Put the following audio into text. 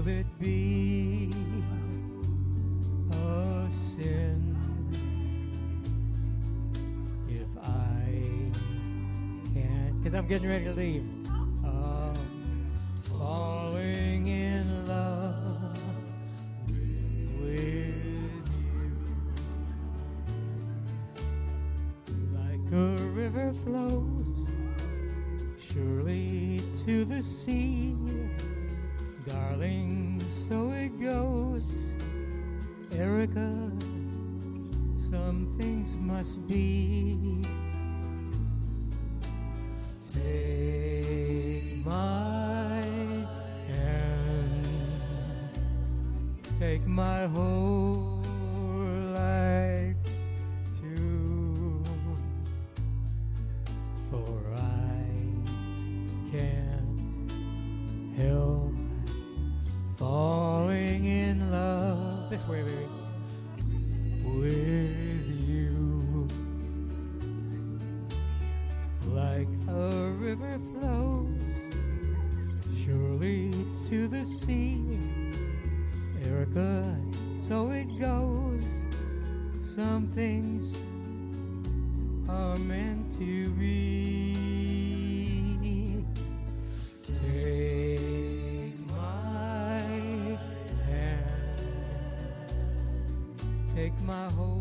will it be a sin if I can't? Because I'm getting ready to leave. Falling in love with you, like a river flows surely to the sea, darling, so it goes. Erica, some things must be. Take my hand, take my whole life too, for I can't help falling in love. This way, baby. With you, like a river flows surely to the sea. Erica, so it goes. Some things are meant to be. Take my hand, take my whole